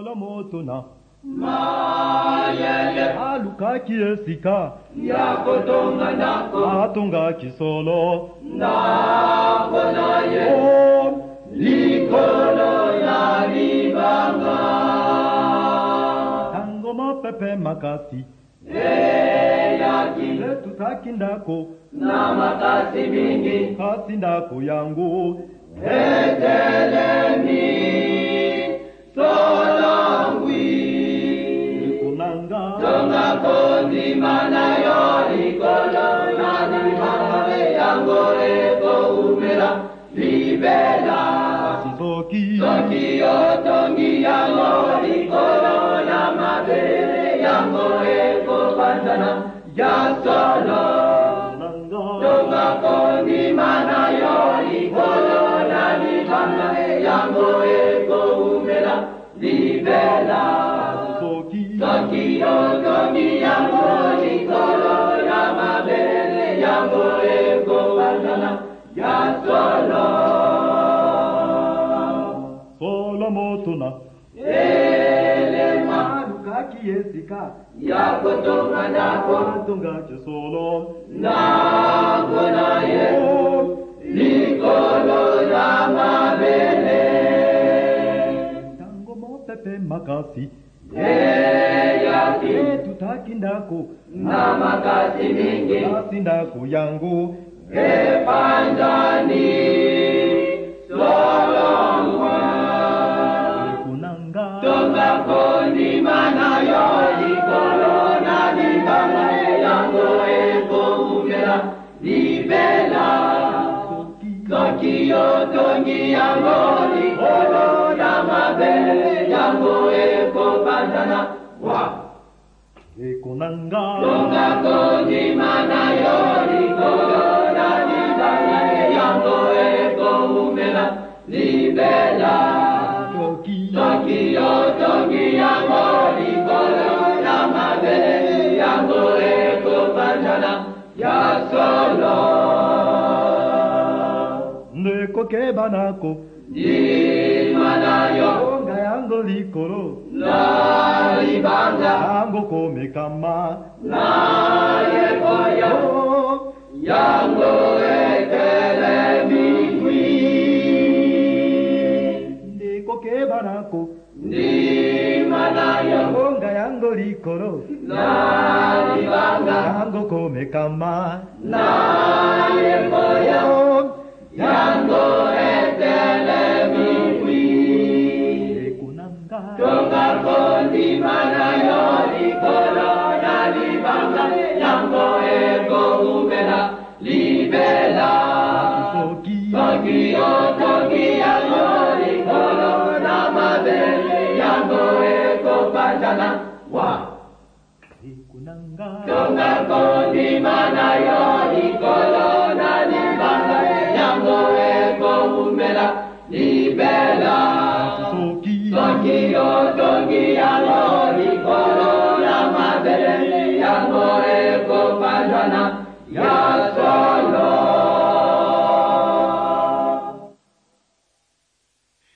solo motuna mayele aluka kiesika yakotonga nako atonga kisolo nako naye oh likolo ya libanga tango mopepe makasi yaki letu takindako na makasi mingi kasi ndako yangu etelemi solongwi kunanga tonga kondima nayo likolo na libanga yango eko umela libela soki otongi yango likolo na mabele yango eko bandana ya solo tonga kondima nayo likolo na libanga yango eko umela libela soki otongi yango likolo na mabele yango eko bandana ya solo solo motuna elema aluka kiesika yakotonga nako atonga kisolo nako naye oh likolo ya mabele tango mopepe makasi yaki letu takindako na makasi mingi kasi ndako yangu epanjani solongwa kunanga tonga kondima nayo likolo na libanga yango eko umela libela soki otongi yango likolo na mabele yango eko bandana wa ekonanga tonga kondima nayo likolo na libanga yango eko umela libela soki soki otongi yango likolo na mabele yango eko bandana ya solo ndekokeba nako ndima nayo onga yango likolo na libanga yango komekama nayekoya oh yango etelemikwi ndekokeba nako ndima nayo onga yango likolo na libanga yango komekama nayekoya oh yango etelemikwi ekonanga tonga kondima nayo likolo na libanga yango eko umela libela soki soki otongi yango likolo na mabele yango eko bandana wa ekonanga tonga kondima nayo likolo na libanga yango eko umela libela soki soki otongi yango likolo na mabele yango eko bandana ya